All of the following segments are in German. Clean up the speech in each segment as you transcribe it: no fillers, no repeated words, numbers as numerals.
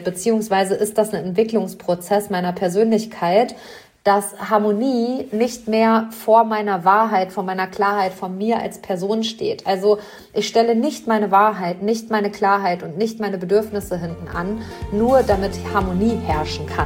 Beziehungsweise ist das ein Entwicklungsprozess meiner Persönlichkeit, dass Harmonie nicht mehr vor meiner Wahrheit, vor meiner Klarheit, von mir als Person steht. Also ich stelle nicht meine Wahrheit, nicht meine Klarheit und nicht meine Bedürfnisse hinten an, nur damit Harmonie herrschen kann.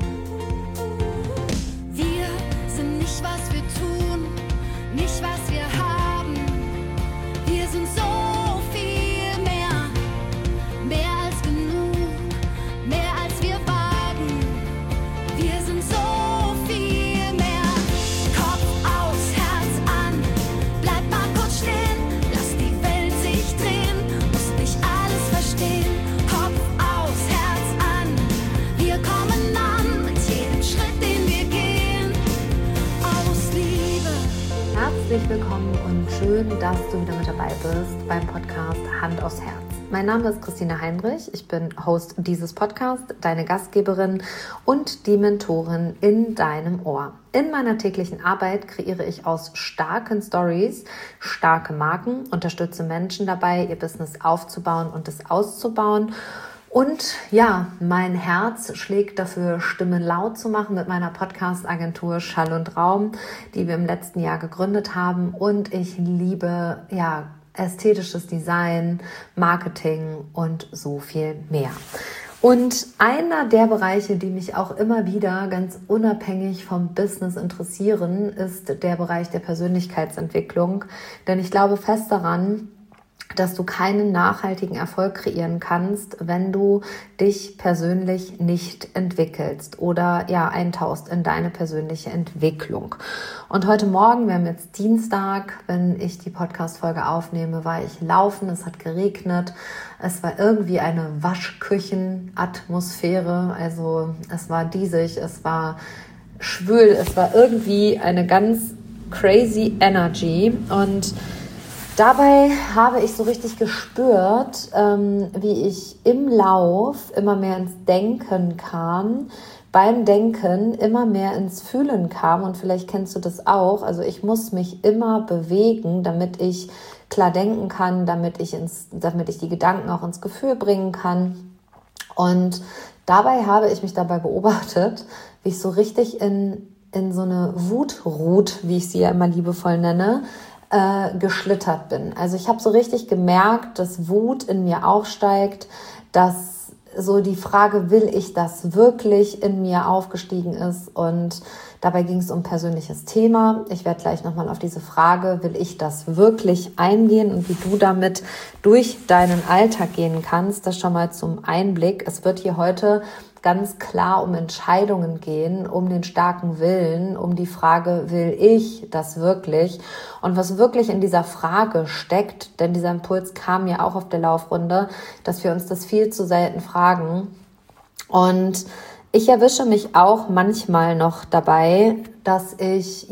Wir sind nicht, was wir tun, nicht, was wir haben. Wir sind so viel mehr, mehr als genug, mehr als wir wagen. Wir sind so viel mehr. Kopf aus, Herz an, bleib mal kurz stehen, lass die Welt sich drehen, musst nicht alles verstehen. Kopf aus, Herz an, wir kommen an mit jedem Schritt, den wir gehen, aus Liebe. Herzlich willkommen und schön, dass du wieder mit dabei bist beim Podcast Hand aufs Herz. Mein Name ist Christine Heinrich, ich bin Host dieses Podcasts, deine Gastgeberin und die Mentorin in deinem Ohr. In meiner täglichen Arbeit kreiere ich aus starken Stories starke Marken, unterstütze Menschen dabei, ihr Business aufzubauen und es auszubauen. Und ja, mein Herz schlägt dafür, Stimmen laut zu machen mit meiner Podcast-Agentur Schall und Raum, die wir im letzten Jahr gegründet haben. Und ich liebe ästhetisches Design, Marketing und so viel mehr. Und einer der Bereiche, die mich auch immer wieder ganz unabhängig vom Business interessieren, ist der Bereich der Persönlichkeitsentwicklung. Denn ich glaube fest daran, dass du keinen nachhaltigen Erfolg kreieren kannst, wenn du dich persönlich nicht entwickelst oder eintauchst in deine persönliche Entwicklung. Und heute Morgen, wir haben jetzt Dienstag, wenn ich die Podcast-Folge aufnehme, war ich laufen, es hat geregnet, es war irgendwie eine Waschküchenatmosphäre, also es war diesig, es war schwül, es war irgendwie eine ganz crazy Energy und dabei habe ich so richtig gespürt, wie ich im Lauf immer mehr ins Denken kam, beim Denken immer mehr ins Fühlen kam und vielleicht kennst du das auch. Also ich muss mich immer bewegen, damit ich klar denken kann, damit ich die Gedanken auch ins Gefühl bringen kann. Und dabei habe ich mich dabei beobachtet, wie ich so richtig in so eine Wutrut, wie ich sie ja immer liebevoll nenne, geschlittert bin. Also ich habe so richtig gemerkt, dass Wut in mir aufsteigt, dass so die Frage, will ich das wirklich, in mir aufgestiegen ist, und dabei ging es um persönliches Thema. Ich werde gleich nochmal auf diese Frage, will ich das wirklich, eingehen und wie du damit durch deinen Alltag gehen kannst. Das schon mal zum Einblick. Es wird hier heute ganz klar um Entscheidungen gehen, um den starken Willen, um die Frage, will ich das wirklich? Und was wirklich in dieser Frage steckt, denn dieser Impuls kam ja auch auf der Laufrunde, dass wir uns das viel zu selten fragen. Und ich erwische mich auch manchmal noch dabei, dass ich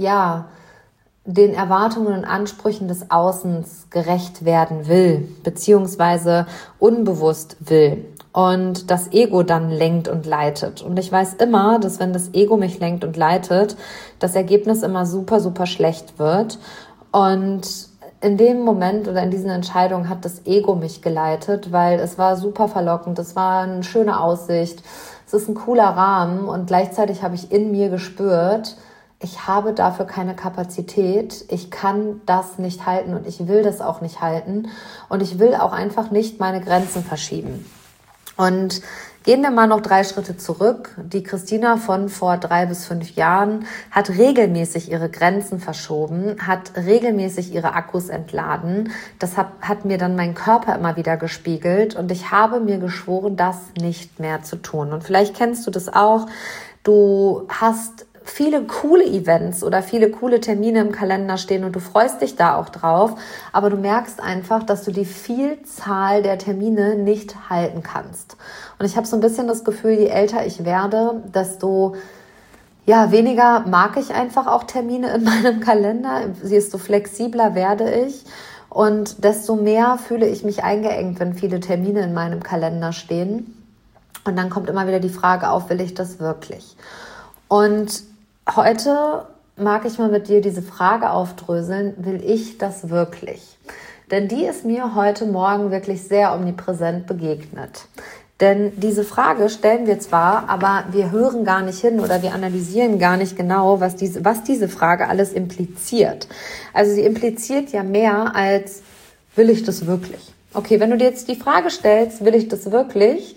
den Erwartungen und Ansprüchen des Außens gerecht werden will, beziehungsweise unbewusst will. Und das Ego dann lenkt und leitet. Und ich weiß immer, dass wenn das Ego mich lenkt und leitet, das Ergebnis immer super, super schlecht wird. Und in dem Moment oder in diesen Entscheidungen hat das Ego mich geleitet, weil es war super verlockend, es war eine schöne Aussicht, es ist ein cooler Rahmen und gleichzeitig habe ich in mir gespürt, ich habe dafür keine Kapazität, ich kann das nicht halten und ich will das auch nicht halten und ich will auch einfach nicht meine Grenzen verschieben. Und gehen wir mal noch 3 Schritte zurück. Die Christina von vor 3 bis 5 Jahren hat regelmäßig ihre Grenzen verschoben, hat regelmäßig ihre Akkus entladen. Das hat mir dann mein Körper immer wieder gespiegelt und ich habe mir geschworen, das nicht mehr zu tun. Und vielleicht kennst du das auch. Du hast viele coole Events oder viele coole Termine im Kalender stehen und du freust dich da auch drauf, aber du merkst einfach, dass du die Vielzahl der Termine nicht halten kannst. Und ich habe so ein bisschen das Gefühl, je älter ich werde, desto weniger mag ich einfach auch Termine in meinem Kalender, desto flexibler werde ich und desto mehr fühle ich mich eingeengt, wenn viele Termine in meinem Kalender stehen. Und dann kommt immer wieder die Frage auf, will ich das wirklich? Und heute mag ich mal mit dir diese Frage aufdröseln, will ich das wirklich? Denn die ist mir heute Morgen wirklich sehr omnipräsent begegnet. Denn diese Frage stellen wir zwar, aber wir hören gar nicht hin oder wir analysieren gar nicht genau, was diese Frage alles impliziert. Also sie impliziert ja mehr als, will ich das wirklich? Okay, wenn du dir jetzt die Frage stellst, will ich das wirklich?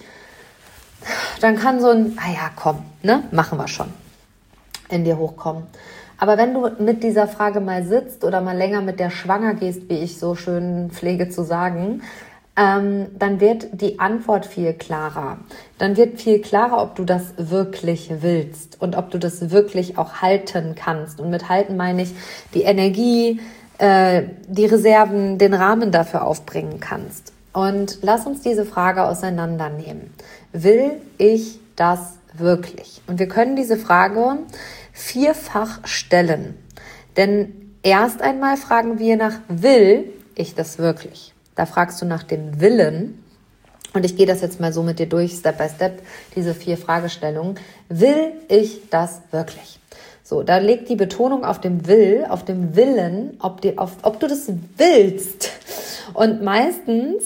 Dann kann so ein, ja komm, ne, machen wir schon, in dir hochkommen. Aber wenn du mit dieser Frage mal sitzt oder mal länger mit der schwanger gehst, wie ich so schön pflege zu sagen, dann wird die Antwort viel klarer. Dann wird viel klarer, ob du das wirklich willst und ob du das wirklich auch halten kannst. Und mit halten meine ich die Energie, die Reserven, den Rahmen dafür aufbringen kannst. Und lass uns diese Frage auseinandernehmen. Will ich das wirklich? Und wir können diese Frage vierfach stellen. Denn erst einmal fragen wir nach, will ich das wirklich? Da fragst du nach dem Willen. Und ich gehe das jetzt mal so mit dir durch, Step by Step, diese 4 Fragestellungen. Will ich das wirklich? So, da liegt die Betonung auf dem Will, auf dem Willen, ob du das willst. Und meistens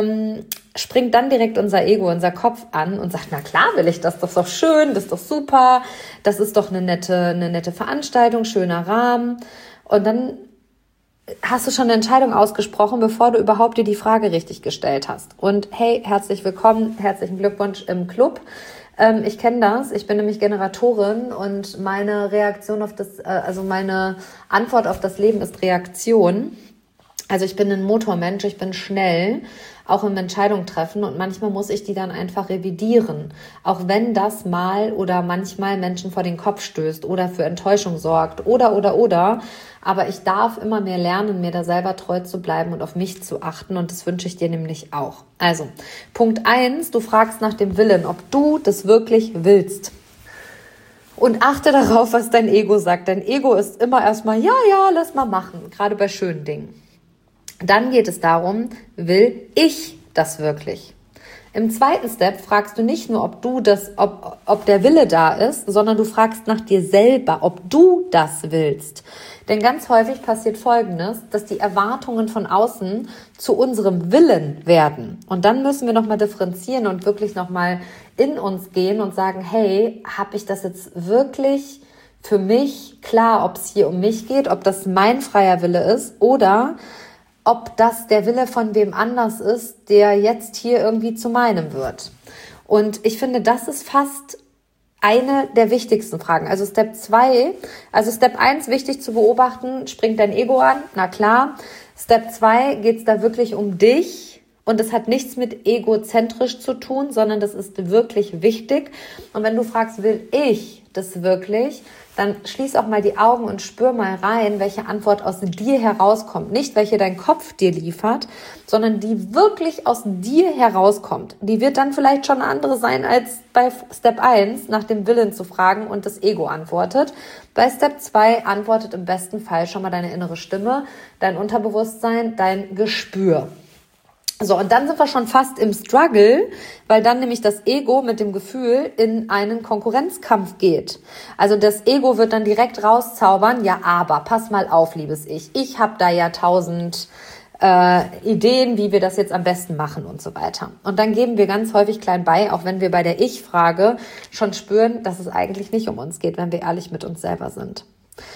springt dann direkt unser Ego, unser Kopf an und sagt, na klar will ich das, das ist doch schön, das ist doch super, das ist doch eine nette Veranstaltung, schöner Rahmen. Und dann hast du schon eine Entscheidung ausgesprochen, bevor du überhaupt dir die Frage richtig gestellt hast. Und hey, herzlich willkommen, herzlichen Glückwunsch im Club. Ich kenne das, ich bin nämlich Generatorin und meine Reaktion auf meine Antwort auf das Leben ist Reaktion. Also ich bin ein Motormensch, ich bin schnell, auch im Entscheidung treffen und manchmal muss ich die dann einfach revidieren. Auch wenn das mal oder manchmal Menschen vor den Kopf stößt oder für Enttäuschung sorgt oder. Aber ich darf immer mehr lernen, mir da selber treu zu bleiben und auf mich zu achten und das wünsche ich dir nämlich auch. Also, Punkt 1, du fragst nach dem Willen, ob du das wirklich willst. Und achte darauf, was dein Ego sagt. Dein Ego ist immer erstmal, ja, lass mal machen, gerade bei schönen Dingen. Dann geht es darum, will ich das wirklich? Im zweiten Step fragst du nicht nur, ob der Wille da ist, sondern du fragst nach dir selber, ob du das willst. Denn ganz häufig passiert Folgendes, dass die Erwartungen von außen zu unserem Willen werden. Und dann müssen wir nochmal differenzieren und wirklich nochmal in uns gehen und sagen, hey, habe ich das jetzt wirklich für mich klar, ob es hier um mich geht, ob das mein freier Wille ist oder ob das der Wille von wem anders ist, der jetzt hier irgendwie zu meinem wird. Und ich finde, das ist fast eine der wichtigsten Fragen. Also Step 1, wichtig zu beobachten, springt dein Ego an, na klar. Step 2 geht es da wirklich um dich und es hat nichts mit egozentrisch zu tun, sondern das ist wirklich wichtig. Und wenn du fragst, will ich das wirklich, dann schließ auch mal die Augen und spür mal rein, welche Antwort aus dir herauskommt. Nicht, welche dein Kopf dir liefert, sondern die wirklich aus dir herauskommt. Die wird dann vielleicht schon eine andere sein, als bei Step 1 nach dem Willen zu fragen und das Ego antwortet. Bei Step 2 antwortet im besten Fall schon mal deine innere Stimme, dein Unterbewusstsein, dein Gespür. So, und dann sind wir schon fast im Struggle, weil dann nämlich das Ego mit dem Gefühl in einen Konkurrenzkampf geht. Also das Ego wird dann direkt rauszaubern, ja, aber pass mal auf, liebes Ich habe da ja 1000 Ideen, wie wir das jetzt am besten machen und so weiter. Und dann geben wir ganz häufig klein bei, auch wenn wir bei der Ich-Frage schon spüren, dass es eigentlich nicht um uns geht, wenn wir ehrlich mit uns selber sind.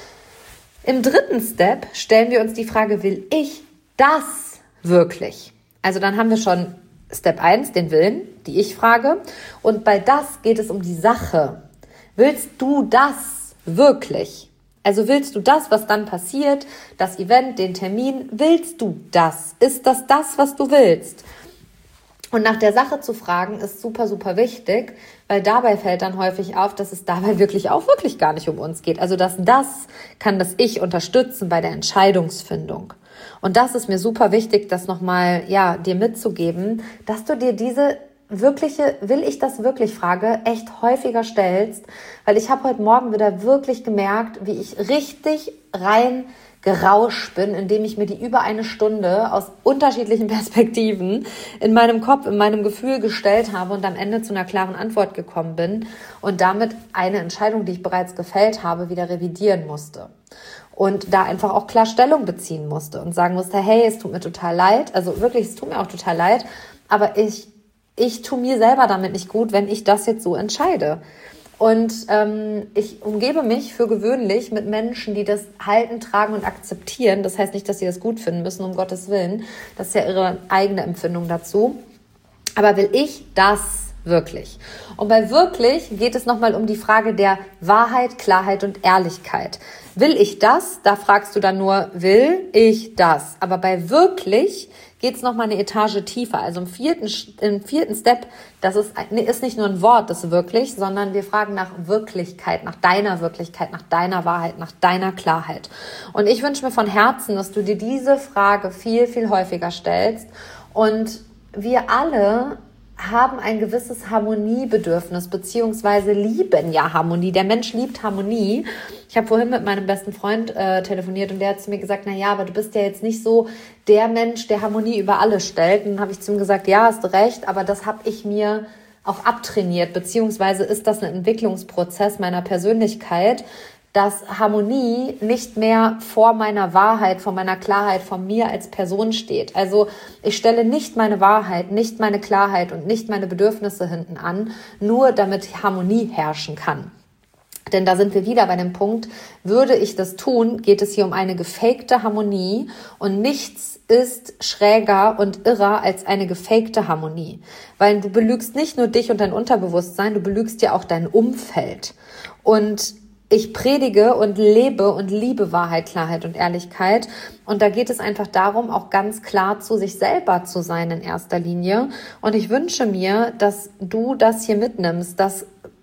Im dritten Step stellen wir uns die Frage, will ich das wirklich? Also dann haben wir schon Step 1, den Willen, die Ich-Frage. Und bei das geht es um die Sache. Willst du das wirklich? Also willst du das, was dann passiert, das Event, den Termin, willst du das? Ist das, was du willst? Und nach der Sache zu fragen, ist super, super wichtig, weil dabei fällt dann häufig auf, dass es dabei wirklich gar nicht um uns geht. Also das kann das Ich unterstützen bei der Entscheidungsfindung. Und das ist mir super wichtig, das nochmal, dir mitzugeben, dass du dir diese wirkliche, will ich das wirklich Frage echt häufiger stellst, weil ich habe heute Morgen wieder wirklich gemerkt, wie ich richtig rein gerauscht bin, indem ich mir die über eine Stunde aus unterschiedlichen Perspektiven in meinem Kopf, in meinem Gefühl gestellt habe und am Ende zu einer klaren Antwort gekommen bin und damit eine Entscheidung, die ich bereits gefällt habe, wieder revidieren musste. Und da einfach auch klar Stellung beziehen musste und sagen musste, hey, es tut mir total leid, also wirklich, es tut mir auch total leid, aber ich ich tue mir selber damit nicht gut, wenn ich das jetzt so entscheide. Und ich umgebe mich für gewöhnlich mit Menschen, die das halten, tragen und akzeptieren. Das heißt nicht, dass sie das gut finden müssen, um Gottes Willen. Das ist ja ihre eigene Empfindung dazu. Aber will ich das wirklich? Und bei wirklich geht es nochmal um die Frage der Wahrheit, Klarheit und Ehrlichkeit. Will ich das? Da fragst du dann nur, will ich das? Aber bei wirklich geht es nochmal eine Etage tiefer. Also im vierten Step, das ist nicht nur ein Wort, das wirklich, sondern wir fragen nach Wirklichkeit, nach deiner Wahrheit, nach deiner Klarheit. Und ich wünsche mir von Herzen, dass du dir diese Frage viel, viel häufiger stellst. Und wir alle haben ein gewisses Harmoniebedürfnis, beziehungsweise lieben ja Harmonie. Der Mensch liebt Harmonie. Ich habe vorhin mit meinem besten Freund telefoniert und der hat zu mir gesagt, aber du bist ja jetzt nicht so der Mensch, der Harmonie über alles stellt. Und dann habe ich zu ihm gesagt, ja, hast du recht, aber das habe ich mir auch abtrainiert, beziehungsweise ist das ein Entwicklungsprozess meiner Persönlichkeit, dass Harmonie nicht mehr vor meiner Wahrheit, vor meiner Klarheit, vor mir als Person steht. Also ich stelle nicht meine Wahrheit, nicht meine Klarheit und nicht meine Bedürfnisse hinten an, nur damit Harmonie herrschen kann. Denn da sind wir wieder bei dem Punkt, würde ich das tun, geht es hier um eine gefakte Harmonie und nichts ist schräger und irrer als eine gefakte Harmonie. Weil du belügst nicht nur dich und dein Unterbewusstsein, du belügst ja auch dein Umfeld. Und ich predige und lebe und liebe Wahrheit, Klarheit und Ehrlichkeit. Und da geht es einfach darum, auch ganz klar zu sich selber zu sein in erster Linie. Und ich wünsche mir, dass du das hier mitnimmst, dass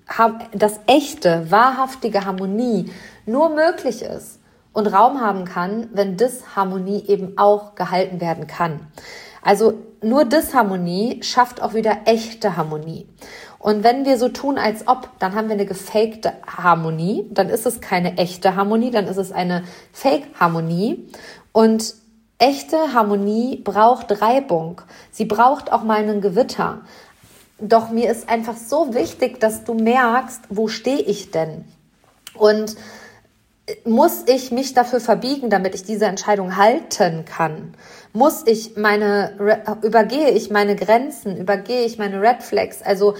echte, wahrhaftige Harmonie nur möglich ist und Raum haben kann, wenn Disharmonie eben auch gehalten werden kann. Also nur Disharmonie schafft auch wieder echte Harmonie. Und wenn wir so tun, als ob, dann haben wir eine gefakte Harmonie, dann ist es keine echte Harmonie, dann ist es eine Fake-Harmonie. Und echte Harmonie braucht Reibung. Sie braucht auch mal einen Gewitter. Doch mir ist einfach so wichtig, dass du merkst, wo stehe ich denn? Und muss ich mich dafür verbiegen, damit ich diese Entscheidung halten kann? Übergehe ich meine Grenzen, übergehe ich meine Red Flags? Also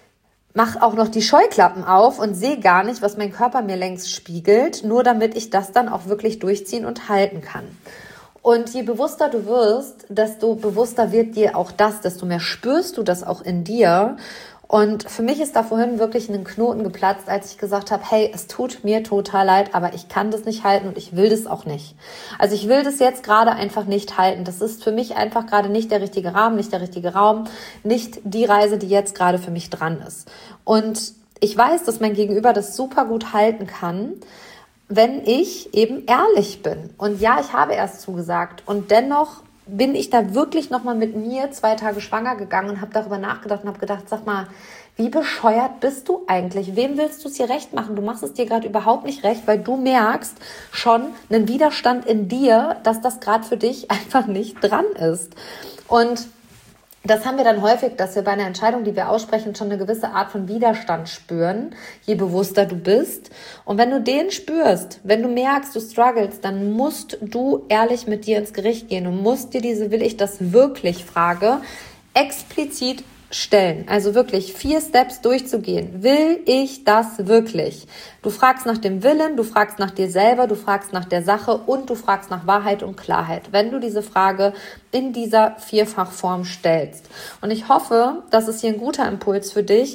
mach auch noch die Scheuklappen auf und sehe gar nicht, was mein Körper mir längst spiegelt, nur damit ich das dann auch wirklich durchziehen und halten kann. Und je bewusster du wirst, desto bewusster wird dir auch das, desto mehr spürst du das auch in dir. Und für mich ist da vorhin wirklich ein Knoten geplatzt, als ich gesagt habe, hey, es tut mir total leid, aber ich kann das nicht halten und ich will das auch nicht. Also ich will das jetzt gerade einfach nicht halten. Das ist für mich einfach gerade nicht der richtige Rahmen, nicht der richtige Raum, nicht die Reise, die jetzt gerade für mich dran ist. Und ich weiß, dass mein Gegenüber das super gut halten kann, wenn ich eben ehrlich bin. Und ja, ich habe erst zugesagt und dennoch bin ich da wirklich nochmal mit mir 2 Tage schwanger gegangen und habe darüber nachgedacht und habe gedacht, sag mal, wie bescheuert bist du eigentlich? Wem willst du es hier recht machen? Du machst es dir gerade überhaupt nicht recht, weil du merkst schon einen Widerstand in dir, dass das gerade für dich einfach nicht dran ist. Und das haben wir dann häufig, dass wir bei einer Entscheidung, die wir aussprechen, schon eine gewisse Art von Widerstand spüren, je bewusster du bist. Und wenn du den spürst, wenn du merkst, du struggles, dann musst du ehrlich mit dir ins Gericht gehen und musst dir diese "Will ich das wirklich?" Frage explizit stellen. Also wirklich 4 Steps durchzugehen. Will ich das wirklich? Du fragst nach dem Willen, du fragst nach dir selber, du fragst nach der Sache und du fragst nach Wahrheit und Klarheit, wenn du diese Frage in dieser 4-fach-Form stellst. Und ich hoffe, das ist hier ein guter Impuls für dich,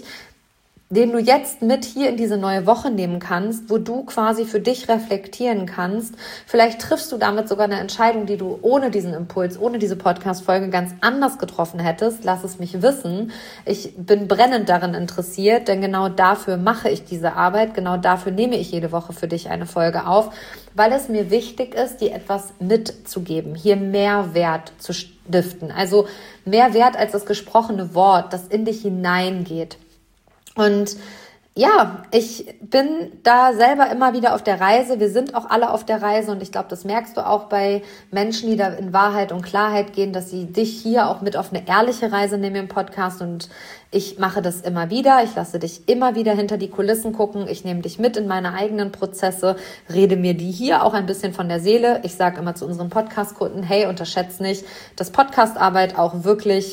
den du jetzt mit hier in diese neue Woche nehmen kannst, wo du quasi für dich reflektieren kannst. Vielleicht triffst du damit sogar eine Entscheidung, die du ohne diesen Impuls, ohne diese Podcast-Folge ganz anders getroffen hättest. Lass es mich wissen. Ich bin brennend darin interessiert, denn genau dafür mache ich diese Arbeit. Genau dafür nehme ich jede Woche für dich eine Folge auf, weil es mir wichtig ist, dir etwas mitzugeben, hier Mehrwert zu stiften. Also mehr Wert als das gesprochene Wort, das in dich hineingeht. Und ja, ich bin da selber immer wieder auf der Reise. Wir sind auch alle auf der Reise und ich glaube, das merkst du auch bei Menschen, die da in Wahrheit und Klarheit gehen, dass sie dich hier auch mit auf eine ehrliche Reise nehmen im Podcast. Und ich mache das immer wieder. Ich lasse dich immer wieder hinter die Kulissen gucken. Ich nehme dich mit in meine eigenen Prozesse, rede mir die hier auch ein bisschen von der Seele. Ich sage immer zu unseren Podcast-Kunden, hey, unterschätzt nicht, dass Podcast-Arbeit auch wirklich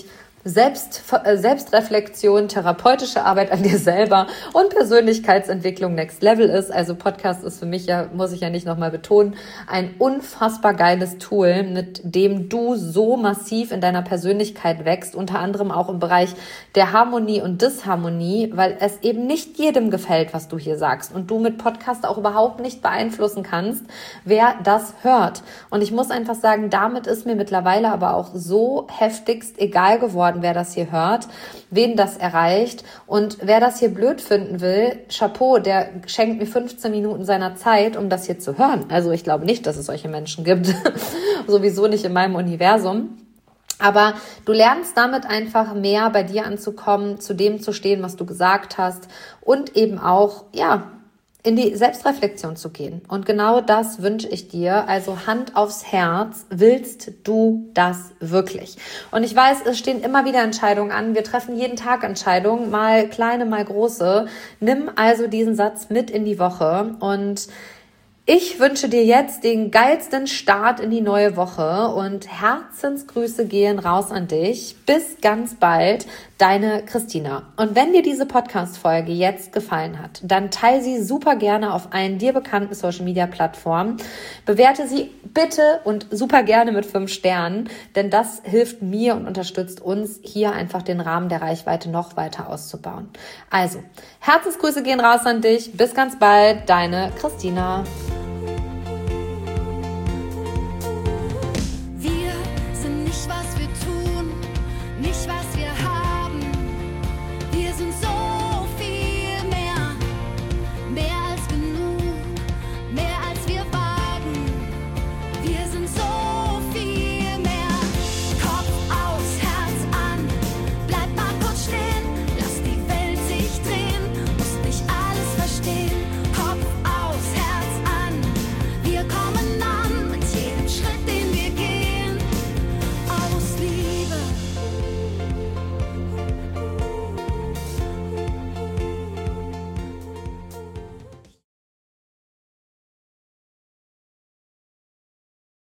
Selbstreflexion, therapeutische Arbeit an dir selber und Persönlichkeitsentwicklung Next Level ist. Also Podcast ist für mich ja, muss ich ja nicht nochmal betonen, ein unfassbar geiles Tool, mit dem du so massiv in deiner Persönlichkeit wächst, unter anderem auch im Bereich der Harmonie und Disharmonie, weil es eben nicht jedem gefällt, was du hier sagst und du mit Podcast auch überhaupt nicht beeinflussen kannst, wer das hört. Und ich muss einfach sagen, damit ist mir mittlerweile aber auch so heftigst egal geworden, wer das hier hört, wen das erreicht, und wer das hier blöd finden will, Chapeau, der schenkt mir 15 Minuten seiner Zeit, um das hier zu hören. Also ich glaube nicht, dass es solche Menschen gibt, sowieso nicht in meinem Universum. Aber du lernst damit einfach mehr bei dir anzukommen, zu dem zu stehen, was du gesagt hast, und eben auch, ja, in die Selbstreflexion zu gehen. Und genau das wünsche ich dir. Also Hand aufs Herz, willst du das wirklich? Und ich weiß, es stehen immer wieder Entscheidungen an. Wir treffen jeden Tag Entscheidungen, mal kleine, mal große. Nimm also diesen Satz mit in die Woche und ich wünsche dir jetzt den geilsten Start in die neue Woche und Herzensgrüße gehen raus an dich. Bis ganz bald, deine Christina. Und wenn dir diese Podcast-Folge jetzt gefallen hat, dann teile sie super gerne auf allen dir bekannten Social-Media-Plattformen. Bewerte sie bitte und super gerne mit 5 Sternen, denn das hilft mir und unterstützt uns, hier einfach den Rahmen der Reichweite noch weiter auszubauen. Also, Herzensgrüße gehen raus an dich. Bis ganz bald, deine Christina.